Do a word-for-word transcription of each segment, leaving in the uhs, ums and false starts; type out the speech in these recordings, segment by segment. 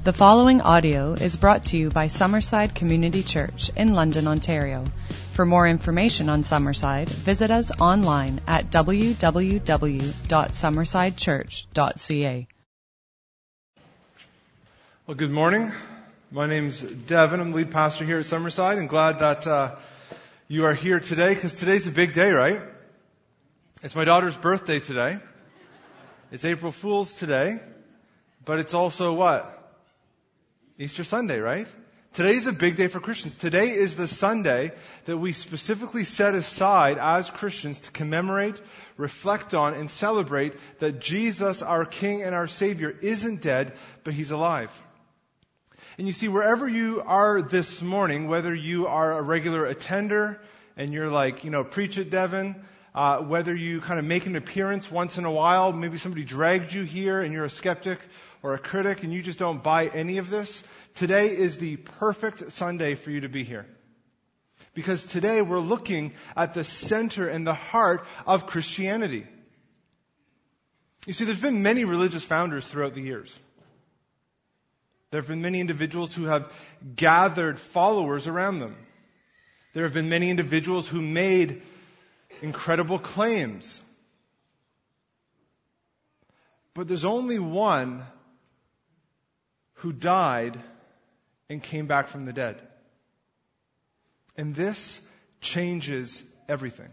The following audio is brought to you by Summerside Community Church in London, Ontario. For more information on Summerside, visit us online at w w w dot summerside church dot c a. Well, good morning. My name's Devin. I'm the lead pastor here at Summerside, and glad that uh, you are here today, because today's a big day, right? It's my daughter's birthday today. It's April Fool's today, but it's also what? Easter Sunday, right? Today's a big day for Christians. Today is the Sunday that we specifically set aside as Christians to commemorate, reflect on, and celebrate that Jesus, our King and our Savior, isn't dead, but He's alive. And you see, wherever you are this morning, whether you are a regular attender and you're like, you know, preach it, Devin, uh, whether you kind of make an appearance once in a while, maybe somebody dragged you here and you're a skeptic or a critic and you just don't buy any of this, today is the perfect Sunday for you to be here. Because today we're looking at the center and the heart of Christianity. You see, there's been many religious founders throughout the years. There have been many individuals who have gathered followers around them. There have been many individuals who made incredible claims. But there's only one who died and came back from the dead. And this changes everything.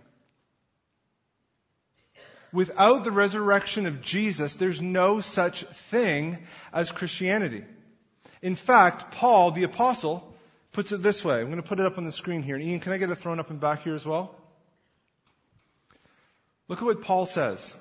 Without the resurrection of Jesus, there's no such thing as Christianity. In fact, Paul, the apostle, puts it this way. I'm going to put it up on the screen here. And Ian, can I get it thrown up and back here as well? Look at what Paul says.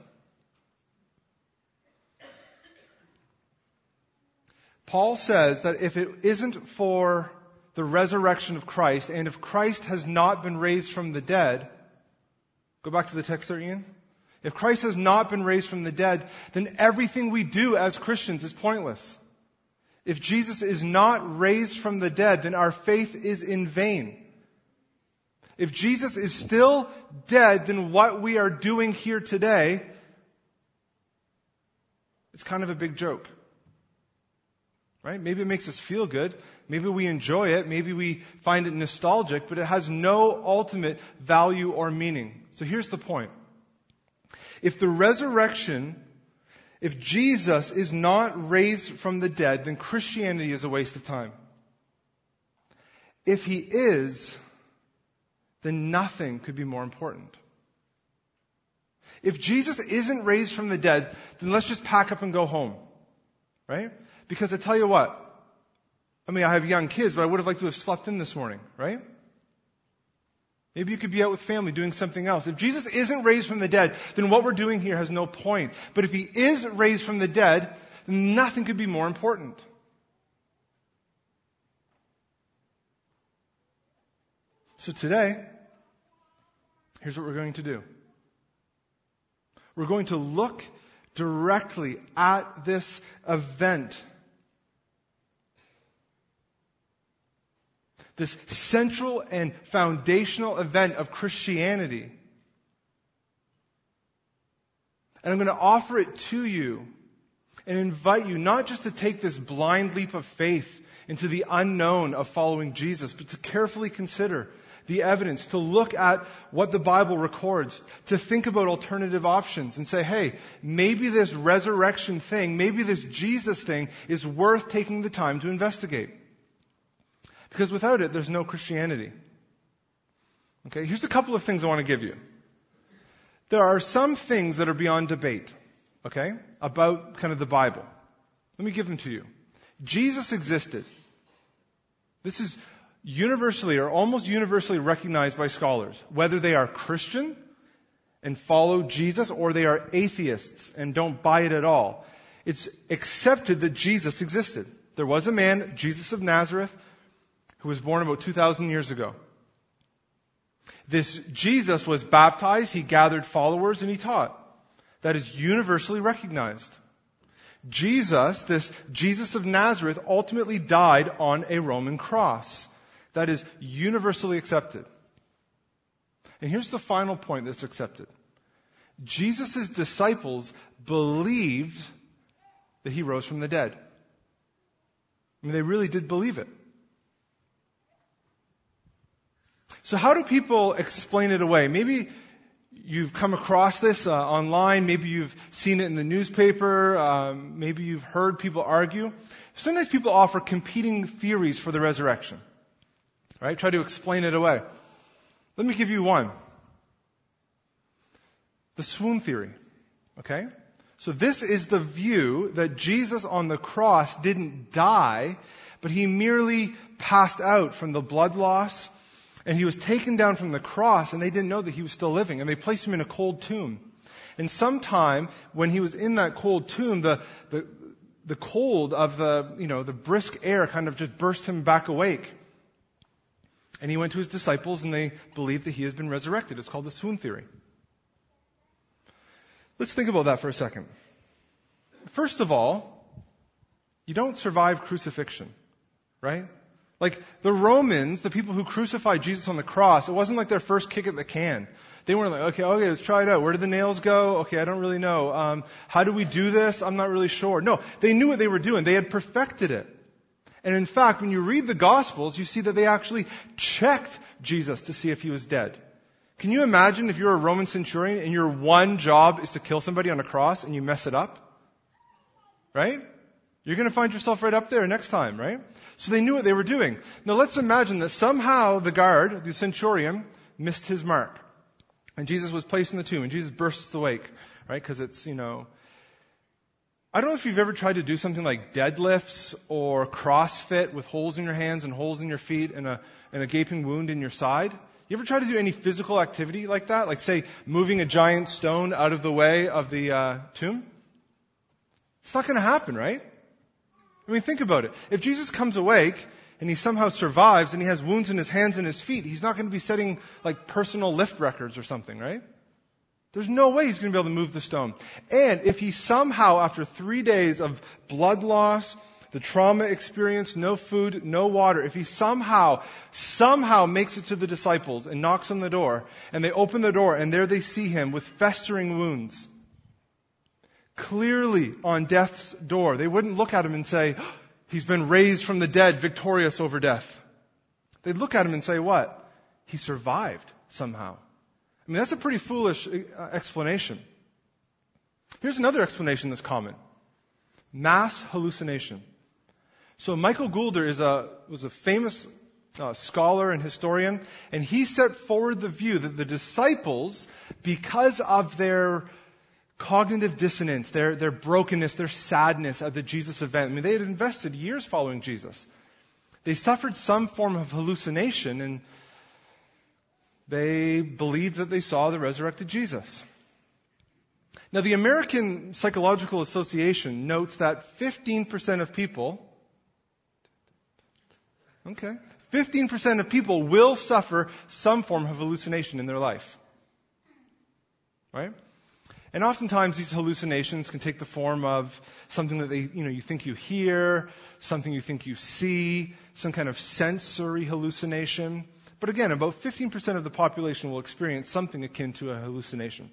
Paul says that if it isn't for the resurrection of Christ, and if Christ has not been raised from the dead, go back to the text there, Ian. If Christ has not been raised from the dead, then everything we do as Christians is pointless. If Jesus is not raised from the dead, then our faith is in vain. If Jesus is still dead, then what we are doing here today is kind of a big joke. Right? Maybe it makes us feel good. Maybe we enjoy it. Maybe we find it nostalgic, but it has no ultimate value or meaning. So here's the point. If the resurrection, if Jesus is not raised from the dead, then Christianity is a waste of time. If He is, then nothing could be more important. If Jesus isn't raised from the dead, then let's just pack up and go home. Right? Because I tell you what, I mean, I have young kids, but I would have liked to have slept in this morning, right? Maybe you could be out with family doing something else. If Jesus isn't raised from the dead, then what we're doing here has no point. But if He is raised from the dead, then nothing could be more important. So today, here's what we're going to do. We're going to look directly at this event. This central and foundational event of Christianity. And I'm going to offer it to you and invite you not just to take this blind leap of faith into the unknown of following Jesus, but to carefully consider the evidence, to look at what the Bible records, to think about alternative options and say, hey, maybe this resurrection thing, maybe this Jesus thing is worth taking the time to investigate. Because without it, there's no Christianity. Okay, here's a couple of things I want to give you. There are some things that are beyond debate, okay, about kind of the Bible. Let me give them to you. Jesus existed. This is universally or almost universally recognized by scholars, whether they are Christian and follow Jesus or they are atheists and don't buy it at all. It's accepted that Jesus existed. There was a man, Jesus of Nazareth, who was born about two thousand years ago. This Jesus was baptized, He gathered followers, and He taught. That is universally recognized. Jesus, this Jesus of Nazareth, ultimately died on a Roman cross. That is universally accepted. And here's the final point that's accepted. Jesus' disciples believed that He rose from the dead. I mean, they really did believe it. So how do people explain it away? Maybe you've come across this uh, online. Maybe you've seen it in the newspaper. Um, maybe you've heard people argue. Sometimes people offer competing theories for the resurrection. Right? Try to explain it away. Let me give you one. The swoon theory. Okay? So this is the view that Jesus on the cross didn't die, but he merely passed out from the blood loss, and he was taken down from the cross, and they didn't know that he was still living, and they placed him in a cold tomb. And sometime when he was in that cold tomb, the the the cold of the, you know, the brisk air kind of just burst him back awake. And he went to his disciples, and they believed that he has been resurrected. It's called the swoon theory. Let's think about that for a second. First of all, you don't survive crucifixion, right? Like the Romans, the people who crucified Jesus on the cross, it wasn't like their first kick at the can. They weren't like, okay, okay, let's try it out. Where did the nails go? Okay, I don't really know. Um, how do we do this? I'm not really sure. No, they knew what they were doing. They had perfected it. And in fact, when you read the Gospels, you see that they actually checked Jesus to see if he was dead. Can you imagine if you're a Roman centurion and your one job is to kill somebody on a cross and you mess it up? Right? You're going to find yourself right up there next time, right? So they knew what they were doing. Now let's imagine that somehow the guard, the centurion, missed his mark. And Jesus was placed in the tomb and Jesus bursts awake, right? Because it's, you know, I don't know if you've ever tried to do something like deadlifts or CrossFit with holes in your hands and holes in your feet and a, and a gaping wound in your side. You ever try to do any physical activity like that? Like, say, moving a giant stone out of the way of the uh, tomb? It's not going to happen, right? I mean, think about it. If Jesus comes awake and he somehow survives and he has wounds in his hands and his feet, he's not going to be setting like personal lift records or something, right? There's no way he's going to be able to move the stone. And if he somehow, after three days of blood loss, the trauma experience, no food, no water, if he somehow, somehow makes it to the disciples and knocks on the door, and they open the door, and there they see him with festering wounds, clearly on death's door, they wouldn't look at him and say, oh, he's been raised from the dead, victorious over death. They'd look at him and say, what? He survived somehow. I mean, that's a pretty foolish explanation. Here's another explanation that's common. Mass hallucination. So Michael Goulder is a, was a famous uh, scholar and historian, and he set forward the view that the disciples, because of their cognitive dissonance, their, their brokenness, their sadness at the Jesus event, I mean, they had invested years following Jesus. They suffered some form of hallucination, and they believed that they saw the resurrected Jesus. Now, the American Psychological Association notes that fifteen percent of people, okay, fifteen percent of people will suffer some form of hallucination in their life. Right? And oftentimes these hallucinations can take the form of something that they, you know, you think you hear, something you think you see, some kind of sensory hallucination. But again, about fifteen percent of the population will experience something akin to a hallucination.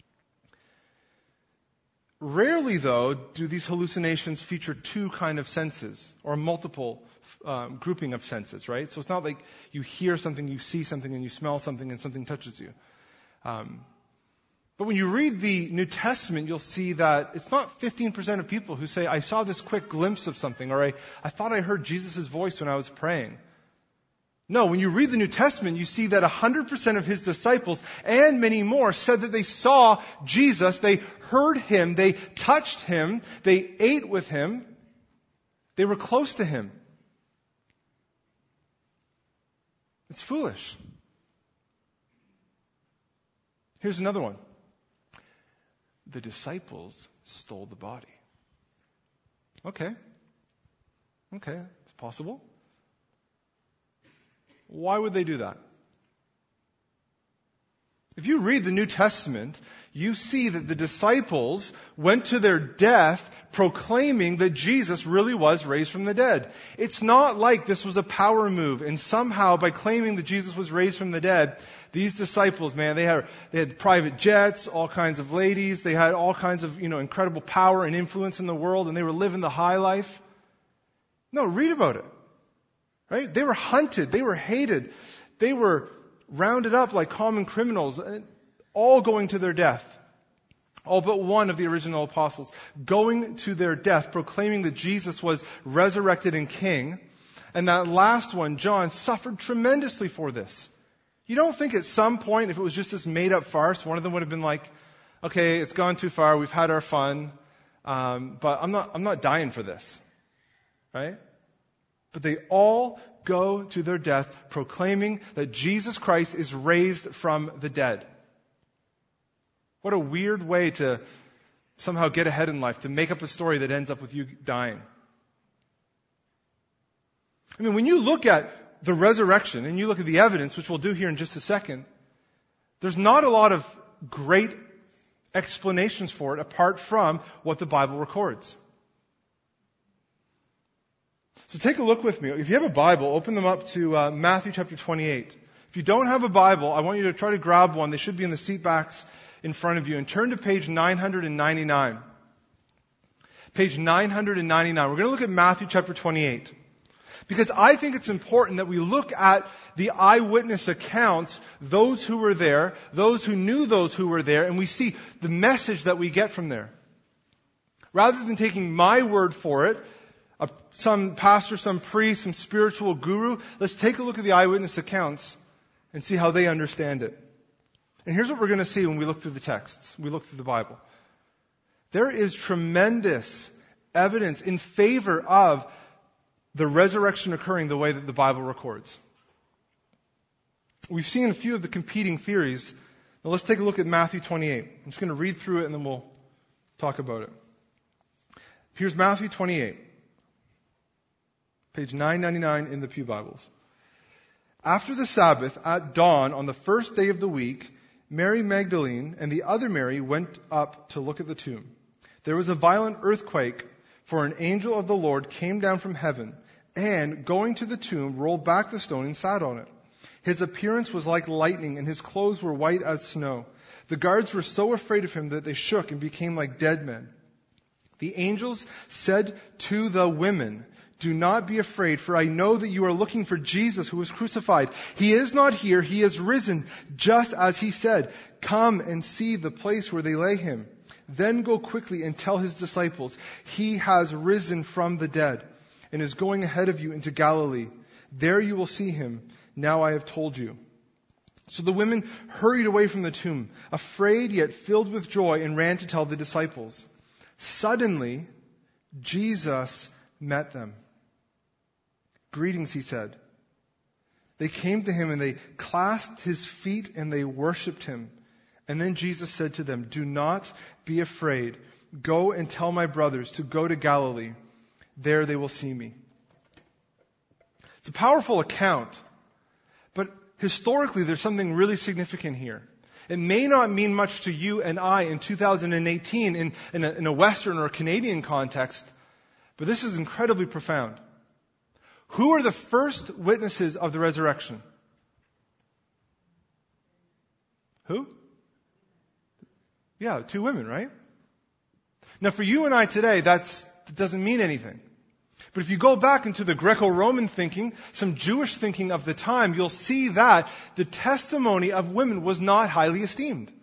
Rarely, though, do these hallucinations feature two kind of senses or multiple um, grouping of senses, right? So it's not like you hear something, you see something, and you smell something, and something touches you. Um, but when you read the New Testament, you'll see that it's not fifteen percent of people who say, I saw this quick glimpse of something, or I, I thought I heard Jesus' voice when I was praying. No, when you read the New Testament, you see that one hundred percent of his disciples and many more said that they saw Jesus, they heard him, they touched him, they ate with him, they were close to him. It's foolish. Here's another one. The disciples stole the body. Okay. Okay, it's possible. Why would they do that? If you read the New Testament, you see that the disciples went to their death proclaiming that Jesus really was raised from the dead. It's not like this was a power move, and somehow by claiming that Jesus was raised from the dead, these disciples, man, they had they had private jets, all kinds of ladies, they had all kinds of, you know, incredible power and influence in the world, and they were living the high life. No, read about it. Right? They were hunted. They were hated. They were rounded up like common criminals, all going to their death. All but one of the original apostles going to their death, proclaiming that Jesus was resurrected and king. And that last one, John, suffered tremendously for this. You don't think at some point, if it was just this made-up farce, one of them would have been like, okay, it's gone too far, we've had our fun, um, but I'm not, I'm not dying for this. Right? But they all go to their death proclaiming that Jesus Christ is raised from the dead. What a weird way to somehow get ahead in life, to make up a story that ends up with you dying. I mean, when you look at the resurrection and you look at the evidence, which we'll do here in just a second, there's not a lot of great explanations for it apart from what the Bible records. So take a look with me. If you have a Bible, open them up to uh, Matthew chapter twenty-eight. If you don't have a Bible, I want you to try to grab one. They should be in the seat backs in front of you. And turn to page nine ninety-nine. Page nine ninety-nine. We're going to look at Matthew chapter twenty-eight. Because I think it's important that we look at the eyewitness accounts, those who were there, those who knew those who were there, and we see the message that we get from there. Rather than taking my word for it, uh, some pastor, some priest, some spiritual guru, let's take a look at the eyewitness accounts and see how they understand it. And here's what we're going to see when we look through the texts, we look through the Bible. There is tremendous evidence in favor of the resurrection occurring the way that the Bible records. We've seen a few of the competing theories. Now let's take a look at Matthew twenty-eight. I'm just going to read through it and then we'll talk about it. Here's Matthew twenty-eight. Page nine ninety-nine in the Pew Bibles. After the Sabbath, at dawn on the first day of the week, Mary Magdalene and the other Mary went up to look at the tomb. There was a violent earthquake, for an angel of the Lord came down from heaven and, going to the tomb, rolled back the stone and sat on it. His appearance was like lightning, and his clothes were white as snow. The guards were so afraid of him that they shook and became like dead men. The angels said to the women, "Do not be afraid, for I know that you are looking for Jesus who was crucified. He is not here, he is risen, just as he said. Come and see the place where they lay him. Then go quickly and tell his disciples, he has risen from the dead and is going ahead of you into Galilee. There you will see him. Now I have told you." So the women hurried away from the tomb, afraid yet filled with joy, and ran to tell the disciples. Suddenly, Jesus met them. "Greetings," he said. They came to him and they clasped his feet and they worshipped him. And then Jesus said to them, "Do not be afraid. Go and tell my brothers to go to Galilee. There they will see me." It's a powerful account, but historically there's something really significant here. It may not mean much to you and I in two thousand eighteen in, in, a, in a Western or a Canadian context, but this is incredibly profound. Who are the first witnesses of the resurrection? Who? Yeah, two women, right? Now for you and I today, that's, that doesn't mean anything. But if you go back into the Greco-Roman thinking, some Jewish thinking of the time, you'll see that the testimony of women was not highly esteemed.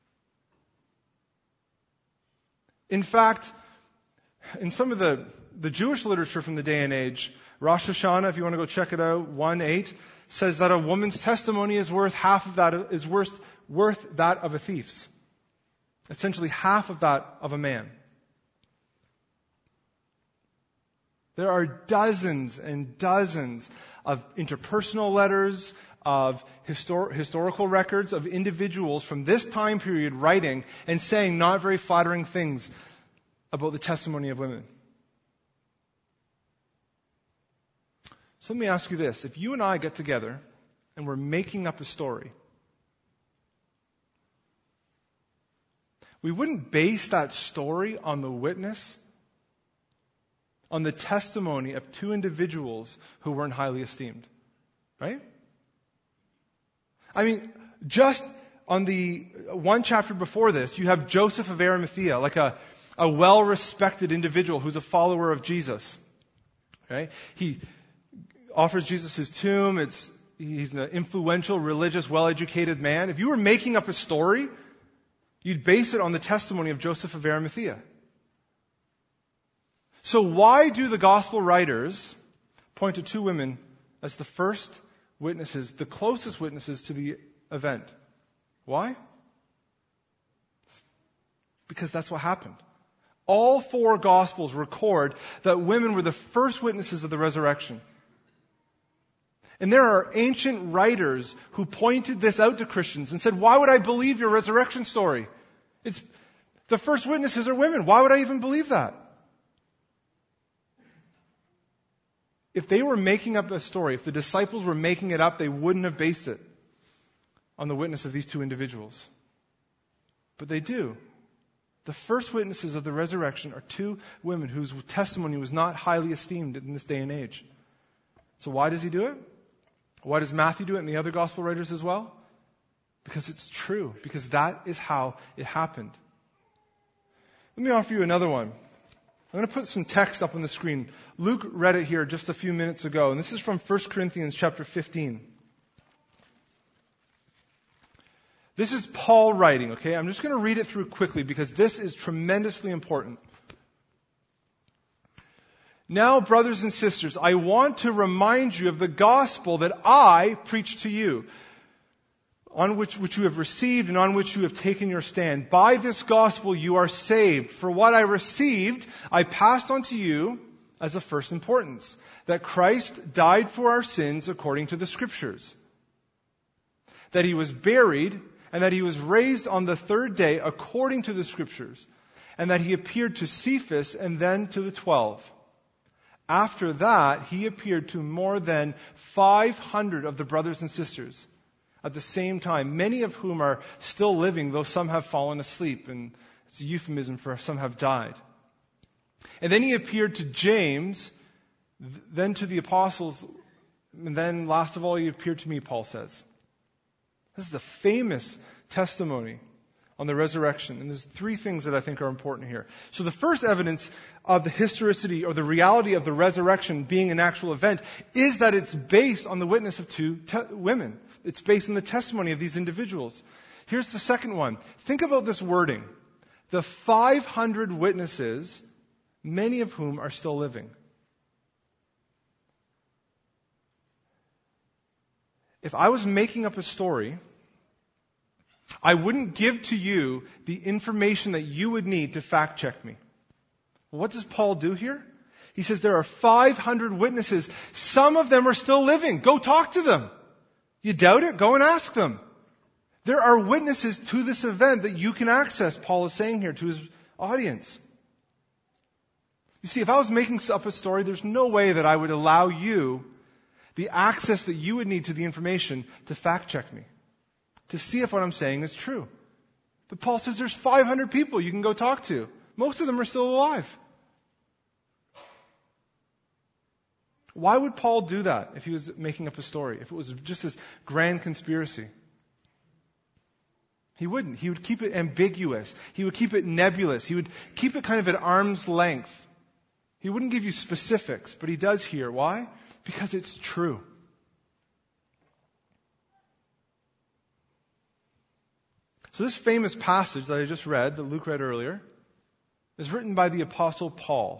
In fact, in some of the, the Jewish literature from the day and age, Rosh Hashanah, if you want to go check it out, one eight, says that a woman's testimony is worth half of that, is worth, worth that of a thief's. Essentially half of that of a man. There are dozens and dozens of interpersonal letters, of histor- historical records of individuals from this time period writing and saying not very flattering things about the testimony of women. So let me ask you this. If you and I get together and we're making up a story, we wouldn't base that story on the witness, on the testimony of two individuals who weren't highly esteemed. Right? I mean, just on the one chapter before this, you have Joseph of Arimathea, like a, a well-respected individual who's a follower of Jesus. Right? He offers Jesus his tomb. It's, he's an influential, religious, well-educated man. If you were making up a story, you'd base it on the testimony of Joseph of Arimathea. So why do the gospel writers point to two women as the first witnesses, the closest witnesses to the event? Why? Because that's what happened. All four Gospels record that women were the first witnesses of the resurrection. And there are ancient writers who pointed this out to Christians and said, why would I believe your resurrection story? It's the first witnesses are women. Why would I even believe that? If they were making up a story, if the disciples were making it up, they wouldn't have based it on the witness of these two individuals. But they do. The first witnesses of the resurrection are two women whose testimony was not highly esteemed in this day and age. So why does he do it? Why does Matthew do it and the other gospel writers as well? Because it's true. Because that is how it happened. Let me offer you another one. I'm going to put some text up on the screen. Luke read it here just a few minutes ago, and this is from First Corinthians chapter fifteen. This is Paul writing, okay? I'm just going to read it through quickly because this is tremendously important. Now, brothers and sisters, I want to remind you of the gospel that I preached to you, on which, which you have received and on which you have taken your stand. By this gospel you are saved. For what I received, I passed on to you as of first importance, that Christ died for our sins according to the Scriptures, that he was buried, and that he was raised on the third day according to the Scriptures, and that he appeared to Cephas and then to the twelve. After that, he appeared to more than five hundred of the brothers and sisters at the same time, many of whom are still living, though some have fallen asleep, and it's a euphemism for some have died. And then he appeared to James, then to the apostles, and then last of all he appeared to me, Paul says. This is the famous testimony on the resurrection. And there's three things that I think are important here. So the first evidence of the historicity or the reality of the resurrection being an actual event is that it's based on the witness of two te- women. It's based on the testimony of these individuals. Here's the second one. Think about this wording. The five hundred witnesses, many of whom are still living. If I was making up a story, I wouldn't give to you the information that you would need to fact check me. Well, what does Paul do here? He says there are five hundred witnesses. Some of them are still living. Go talk to them. You doubt it? Go and ask them. There are witnesses to this event that you can access, Paul is saying here to his audience. You see, if I was making up a story, there's no way that I would allow you the access that you would need to the information to fact check me, to see if what I'm saying is true. But Paul says there's five hundred people you can go talk to. Most of them are still alive. Why would Paul do that if he was making up a story, if it was just this grand conspiracy? He wouldn't. He would keep it ambiguous. He would keep it nebulous. He would keep it kind of at arm's length. He wouldn't give you specifics, but he does here. Why? Because it's true. So this famous passage that I just read, that Luke read earlier, is written by the Apostle Paul.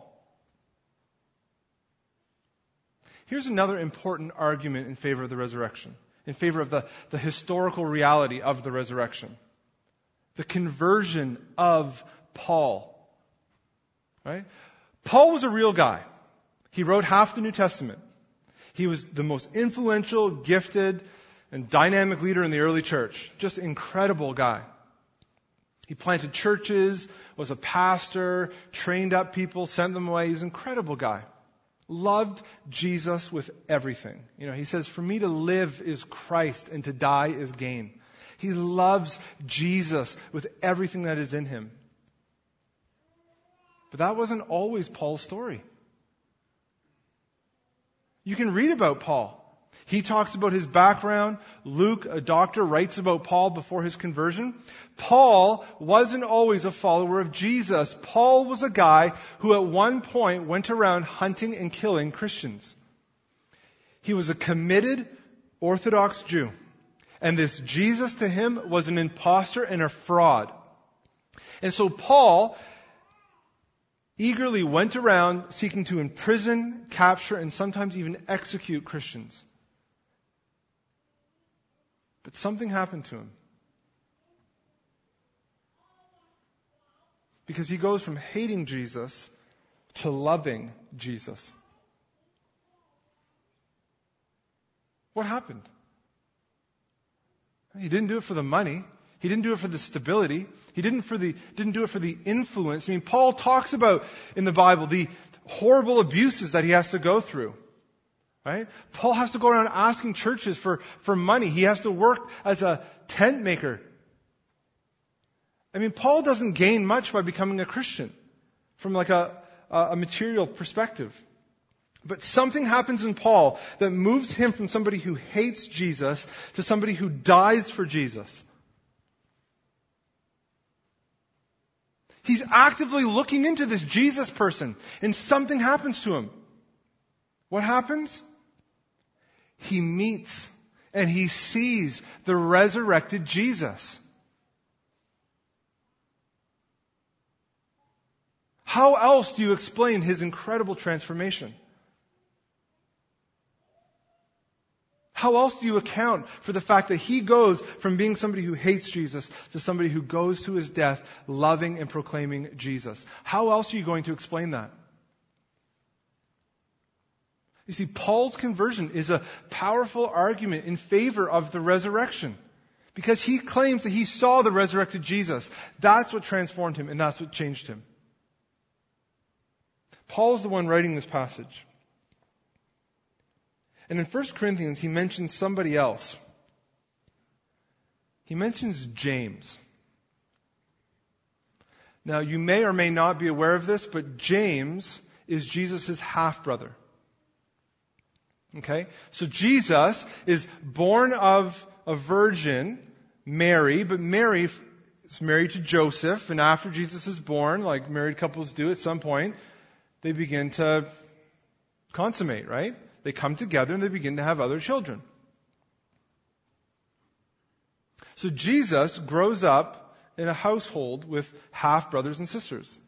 Here's another important argument in favor of the resurrection, in favor of the, the historical reality of the resurrection. The conversion of Paul. Right? Paul was a real guy. He wrote half the New Testament. He was the most influential, gifted, and dynamic leader in the early church. Just incredible guy. He planted churches, was a pastor, trained up people, sent them away. He's an incredible guy. Loved Jesus with everything. You know, he says, for me to live is Christ and to die is gain. He loves Jesus with everything that is in him. But that wasn't always Paul's story. You can read about Paul. He talks about his background. Luke, a doctor, writes about Paul before his conversion. Paul wasn't always a follower of Jesus. Paul was a guy who at one point went around hunting and killing Christians. He was a committed Orthodox Jew. And this Jesus to him was an imposter and a fraud. And so Paul eagerly went around seeking to imprison, capture, and sometimes even execute Christians. But something happened to him. Because he goes from hating Jesus to loving Jesus. What happened? He didn't do it for the money. He didn't do it for the stability. He didn't for the didn't do it for the influence. I mean, Paul talks about in the Bible the horrible abuses that he has to go through. Right? Paul has to go around asking churches for, for money. He has to work as a tent maker. I mean, Paul doesn't gain much by becoming a Christian from like a, a material perspective. But something happens in Paul that moves him from somebody who hates Jesus to somebody who dies for Jesus. He's actively looking into this Jesus person, and something happens to him. What happens? He meets and he sees the resurrected Jesus. How else do you explain his incredible transformation? How else do you account for the fact that he goes from being somebody who hates Jesus to somebody who goes to his death loving and proclaiming Jesus? How else are you going to explain that? You see, Paul's conversion is a powerful argument in favor of the resurrection. Because he claims that he saw the resurrected Jesus. That's what transformed him and that's what changed him. Paul's the one writing this passage. And in First Corinthians, he mentions somebody else. He mentions James. Now, you may or may not be aware of this, but James is Jesus' half-brother. Okay? So Jesus is born of a virgin, Mary, but Mary is married to Joseph, and after Jesus is born, like married couples do at some point, they begin to consummate, right? They come together and they begin to have other children. So Jesus grows up in a household with half-brothers and sisters.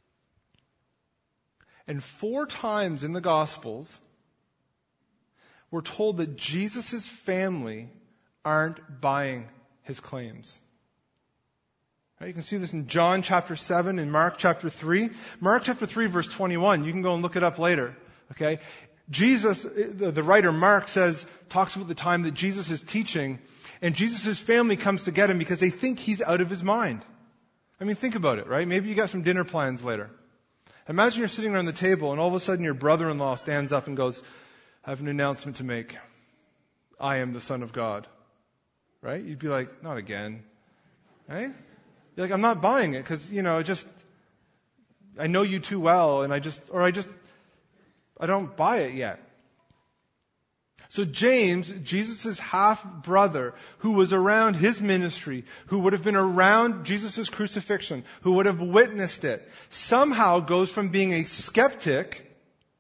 And four times in the Gospels, we're told that Jesus' family aren't buying his claims. Right, you can see this in John chapter seven and Mark chapter three. Mark chapter three verse twenty-one. You can go and look it up later. Okay? Jesus, the writer Mark says, talks about the time that Jesus is teaching, and Jesus' family comes to get him because they think he's out of his mind. I mean, think about it, right? Maybe you got some dinner plans later. Imagine you're sitting around the table and all of a sudden your brother-in-law stands up and goes, I have an announcement to make. I am the Son of God. Right? You'd be like, not again. Right? You're like, I'm not buying it because, you know, just, I know you too well and I just, or I just, I don't buy it yet. So James, Jesus' half-brother, who was around his ministry, who would have been around Jesus' crucifixion, who would have witnessed it, somehow goes from being a skeptic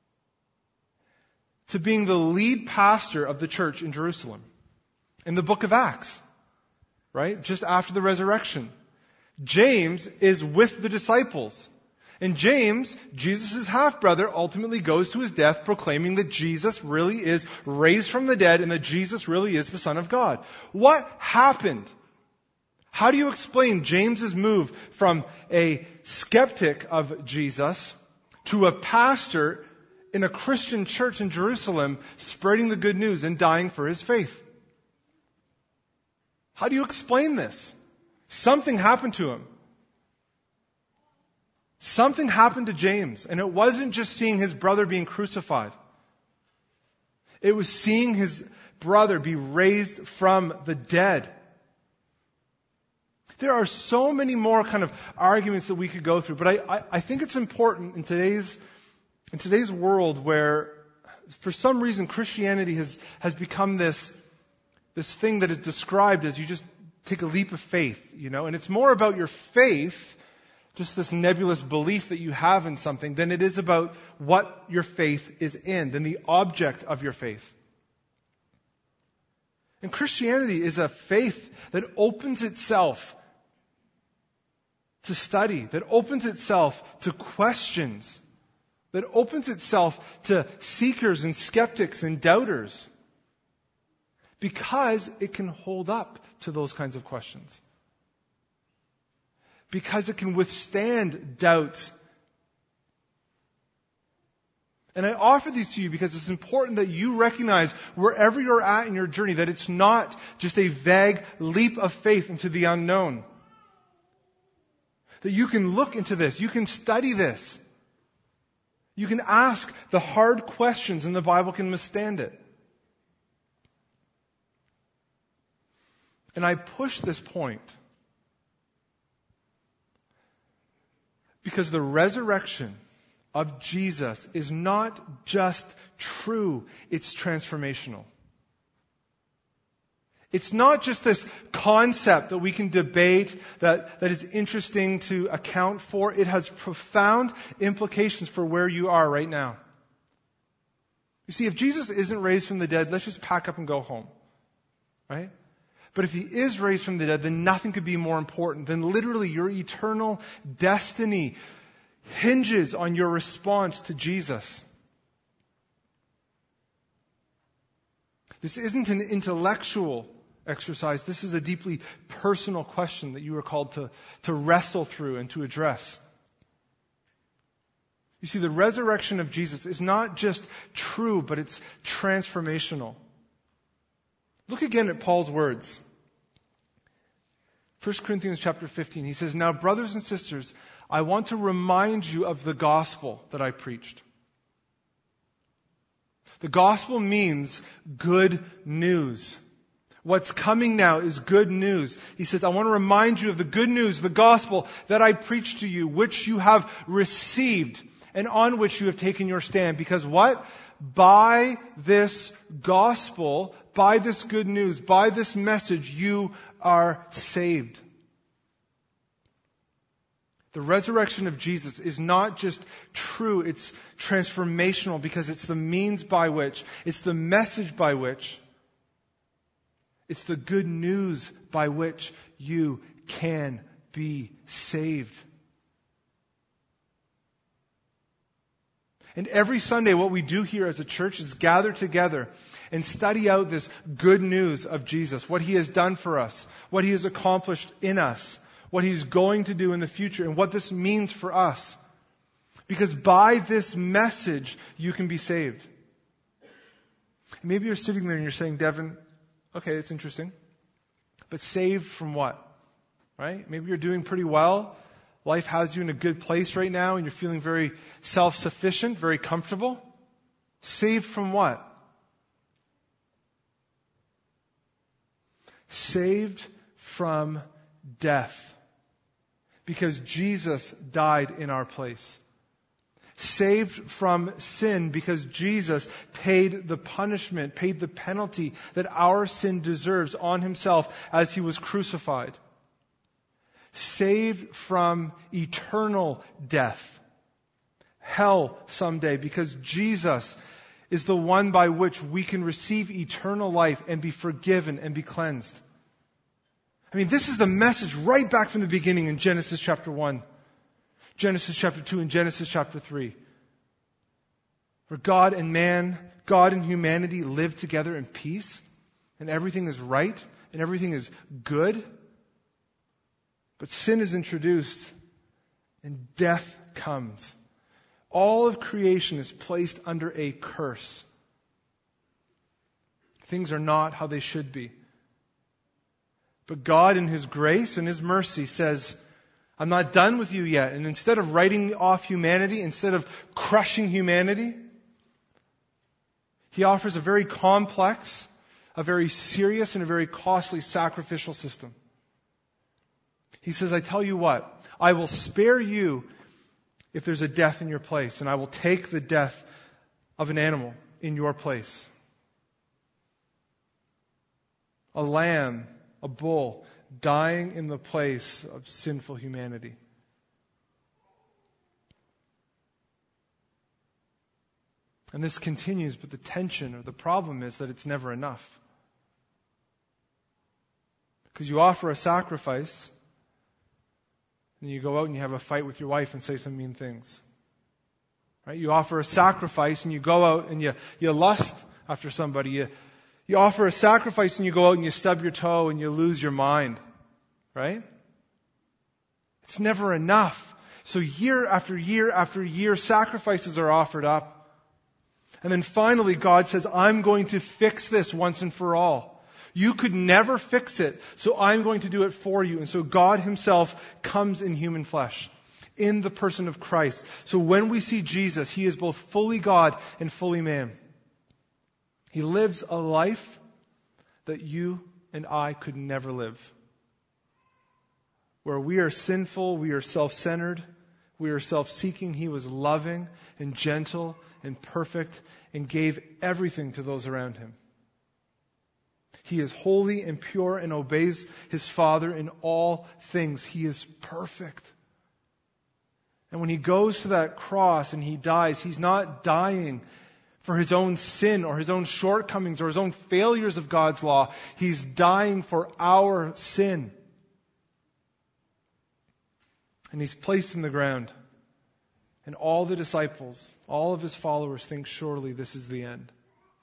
to being the lead pastor of the church in Jerusalem. In the book of Acts, right? Just after the resurrection. James is with the disciples. And James, Jesus' half-brother, ultimately goes to his death proclaiming that Jesus really is raised from the dead and that Jesus really is the Son of God. What happened? How do you explain James's move from a skeptic of Jesus to a pastor in a Christian church in Jerusalem spreading the good news and dying for his faith? How do you explain this? Something happened to him. Something happened to James, and it wasn't just seeing his brother being crucified. It was seeing his brother be raised from the dead. There are so many more kind of arguments that we could go through, but I, I, I think it's important in today's in today's world where for some reason, Christianity has, has become this, this thing that is described as you just take a leap of faith, you know, and it's more about your faith, just this nebulous belief that you have in something, than it is about what your faith is in, than the object of your faith. And Christianity is a faith that opens itself to study, that opens itself to questions, that opens itself to seekers and skeptics and doubters, because it can hold up to those kinds of questions. Because it can withstand doubts. And I offer these to you because it's important that you recognize wherever you're at in your journey that it's not just a vague leap of faith into the unknown. That you can look into this, you can study this. You can ask the hard questions and the Bible can withstand it. And I push this point because the resurrection of Jesus is not just true, it's transformational. It's not just this concept that we can debate, that, that is interesting to account for. It has profound implications for where you are right now. You see, if Jesus isn't raised from the dead, let's just pack up and go home. Right? But if He is raised from the dead, then nothing could be more important than literally your eternal destiny hinges on your response to Jesus. This isn't an intellectual exercise. This is a deeply personal question that you are called to, to wrestle through and to address. You see, the resurrection of Jesus is not just true, but it's transformational. Look again at Paul's words. First Corinthians chapter fifteen, he says, "Now, brothers and sisters, I want to remind you of the gospel that I preached." The gospel means good news. What's coming now is good news. He says, I want to remind you of the good news, the gospel that I preached to you, which you have received and on which you have taken your stand. Because what? By this gospel, by this good news, by this message, you are saved. The resurrection of Jesus is not just true, it's transformational because it's the means by which, it's the message by which, it's the good news by which you can be saved. And every Sunday what we do here as a church is gather together and study out this good news of Jesus, what He has done for us, what He has accomplished in us, what He's going to do in the future, and what this means for us. Because by this message, you can be saved. Maybe you're sitting there and you're saying, Devin, okay, it's interesting. But saved from what? Right? Maybe you're doing pretty well. Life has you in a good place right now, and you're feeling very self-sufficient, very comfortable. Saved from what? Saved from death. Because Jesus died in our place. Saved from sin because Jesus paid the punishment, paid the penalty that our sin deserves on Himself as He was crucified. Saved from eternal death, hell someday, because Jesus is the one by which we can receive eternal life and be forgiven and be cleansed. I mean, this is the message right back from the beginning in Genesis chapter one, Genesis chapter two, and Genesis chapter three. Where God and man, God and humanity live together in peace, and everything is right, and everything is good. But sin is introduced, and death comes. All of creation is placed under a curse. Things are not how they should be. But God in His grace and His mercy says, I'm not done with you yet. And instead of writing off humanity, instead of crushing humanity, He offers a very complex, a very serious, and a very costly sacrificial system. He says, I tell you what, I will spare you if there's a death in your place, and I will take the death of an animal. in your place. A lamb, a bull, dying in the place of sinful humanity. And this continues, but the tension or the problem is that it's never enough. Because you offer a sacrifice, and you go out and you have a fight with your wife and say some mean things. Right? You offer a sacrifice and you go out and you, you lust after somebody. You, you offer a sacrifice and you go out and you stub your toe and you lose your mind. Right? It's never enough. So year after year after year, sacrifices are offered up. And then finally, God says, I'm going to fix this once and for all. You could never fix it, so I'm going to do it for you. And so God himself comes in human flesh, in the person of Christ. So when we see Jesus, he is both fully God and fully man. He lives a life that you and I could never live. Where we are sinful, we are self-centered, we are self-seeking. He was loving and gentle and perfect and gave everything to those around him. He is holy and pure and obeys his Father in all things. He is perfect. And when he goes to that cross and he dies, he's not dying for his own sin or his own shortcomings or his own failures of God's law. He's dying for our sin. And he's placed in the ground. And all the disciples, all of his followers think, surely this is the end.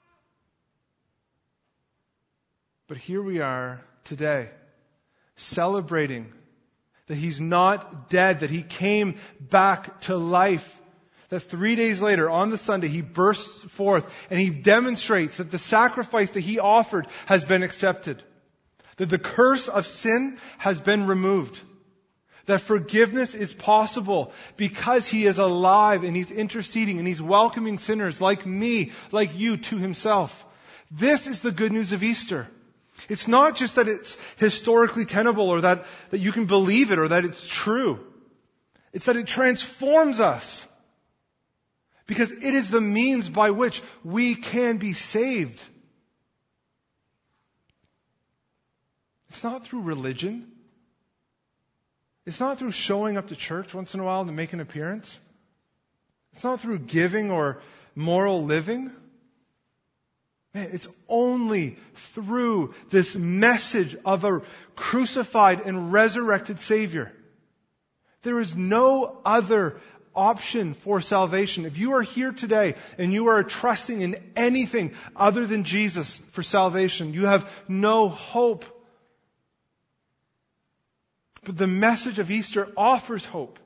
But here we are today, celebrating that he's not dead, that he came back to life. That three days later, on the Sunday, he bursts forth and he demonstrates that the sacrifice that he offered has been accepted. That the curse of sin has been removed. That forgiveness is possible because he is alive and he's interceding and he's welcoming sinners like me, like you, to himself. This is the good news of Easter. It's not just that it's historically tenable or that, that you can believe it or that it's true. It's that it transforms us. Because it is the means by which we can be saved. It's not through religion. It's not through showing up to church once in a while to make an appearance. It's not through giving or moral living. Man, it's only through this message of a crucified and resurrected Savior. There is no other option for salvation. If you are here today and you are trusting in anything other than Jesus for salvation, you have no hope. But the message of Easter offers hope.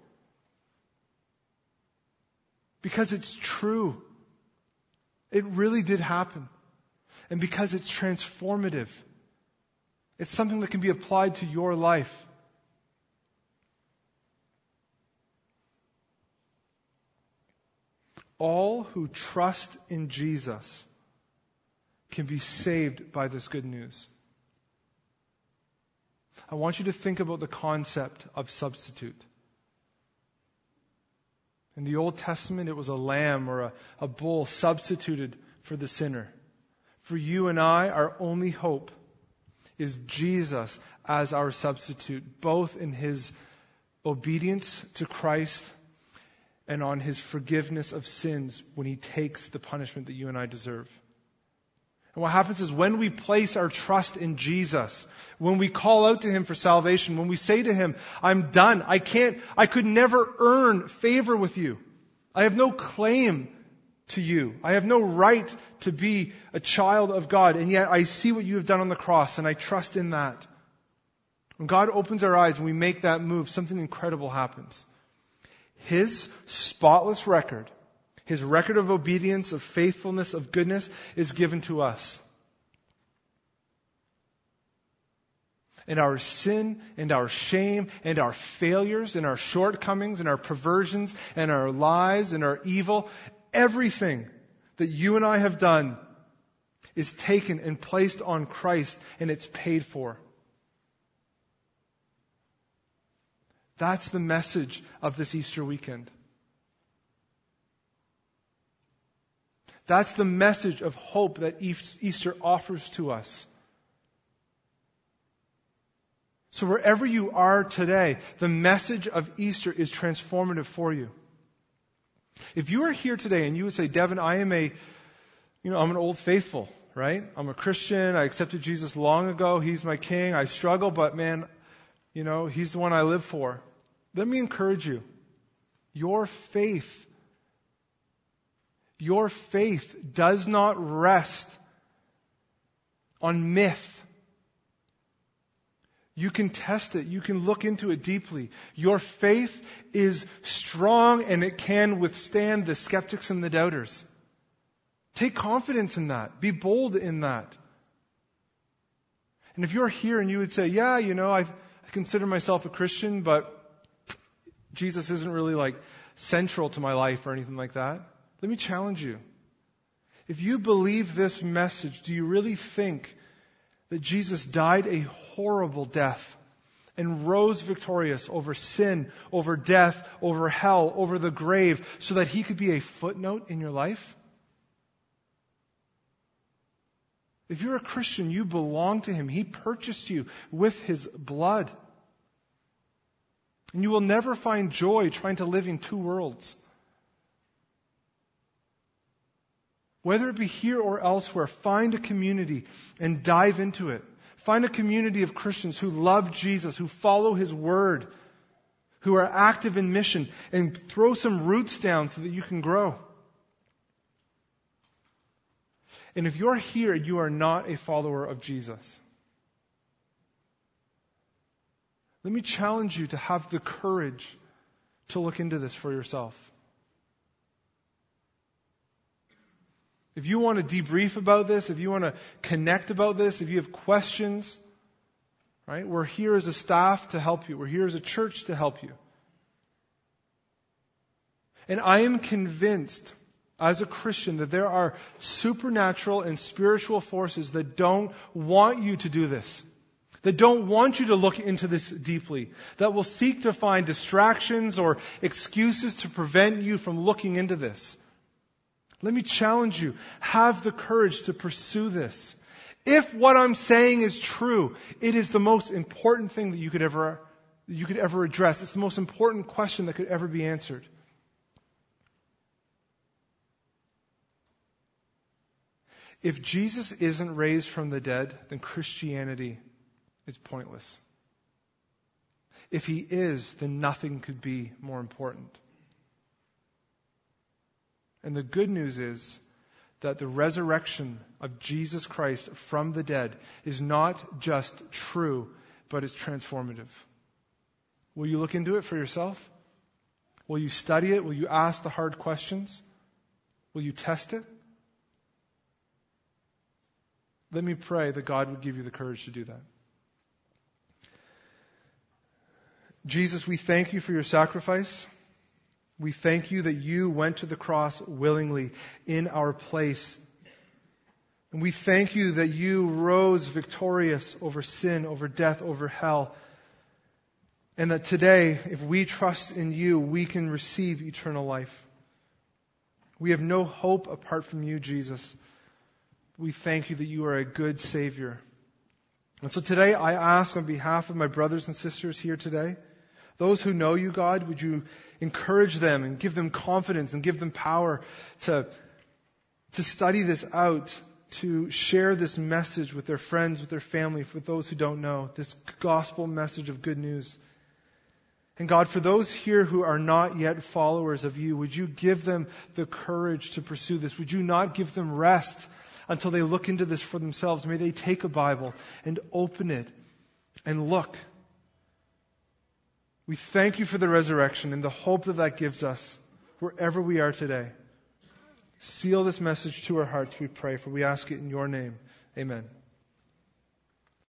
Because it's true. It really did happen. And because it's transformative. It's something that can be applied to your life. All who trust in Jesus can be saved by this good news. I want you to think about the concept of substitute. In the Old Testament, it was a lamb or a, a bull substituted for the sinner. For you and I, our only hope is Jesus as our substitute, both in his obedience to Christ and on his forgiveness of sins when he takes the punishment that you and I deserve. And what happens is when we place our trust in Jesus, when we call out to him for salvation, when we say to him, I'm done, I can't, I could never earn favor with you. I have no claim to you. I have no right to be a child of God, and yet I see what you have done on the cross, and I trust in that. When God opens our eyes and we make that move, something incredible happens. His spotless record, his record of obedience, of faithfulness, of goodness is given to us. And our sin and our shame and our failures and our shortcomings and our perversions and our lies and our evil, everything that you and I have done is taken and placed on Christ, and it's paid for. That's the message of this Easter weekend. That's the message of hope that Easter offers to us. So wherever you are today, the message of Easter is transformative for you. If you are here today and you would say, Devin, I am a, you know, I'm an old faithful, right? I'm a Christian. I accepted Jesus long ago. He's my king. I struggle, but man, you know, He's the one I live for. Let me encourage you. Your faith, your faith does not rest on myth. You can test it. You can look into it deeply. Your faith is strong and it can withstand the skeptics and the doubters. Take confidence in that. Be bold in that. And if you're here and you would say, yeah, you know, I've, I consider myself a Christian, but Jesus isn't really like central to my life or anything like that. Let me challenge you. If you believe this message, do you really think that Jesus died a horrible death and rose victorious over sin, over death, over hell, over the grave, so that He could be a footnote in your life? If you're a Christian, you belong to Him. He purchased you with His blood. And you will never find joy trying to live in two worlds. Whether it be here or elsewhere, find a community and dive into it. Find a community of Christians who love Jesus, who follow His word, who are active in mission, and throw some roots down so that you can grow. And if you're here and you are not a follower of Jesus, let me challenge you to have the courage to look into this for yourself. If you want to debrief about this, if you want to connect about this, if you have questions, right? We're here as a staff to help you. We're here as a church to help you. And I am convinced as a Christian that there are supernatural and spiritual forces that don't want you to do this. That don't want you to look into this deeply. That will seek to find distractions or excuses to prevent you from looking into this. Let me challenge you. Have the courage to pursue this. If what I'm saying is true, it is the most important thing that you could ever, that you could ever address. It's the most important question that could ever be answered. If Jesus isn't raised from the dead, then Christianity is pointless. If He is, then nothing could be more important. And the good news is that the resurrection of Jesus Christ from the dead is not just true, but it's transformative. Will you look into it for yourself? Will you study it? Will you ask the hard questions? Will you test it? Let me pray that God would give you the courage to do that. Jesus, we thank You for Your sacrifice. We thank You that You went to the cross willingly in our place. And we thank You that You rose victorious over sin, over death, over hell. And that today, if we trust in You, we can receive eternal life. We have no hope apart from You, Jesus. We thank You that You are a good Savior. And so today I ask on behalf of my brothers and sisters here today, those who know You, God, would You encourage them and give them confidence and give them power to, to study this out, to share this message with their friends, with their family, with those who don't know, this gospel message of good news. And God, for those here who are not yet followers of You, would You give them the courage to pursue this? Would You not give them rest until they look into this for themselves? May they take a Bible and open it and look. We thank You for the resurrection and the hope that that gives us wherever we are today. Seal this message to our hearts, we pray, for we ask it in Your name. Amen.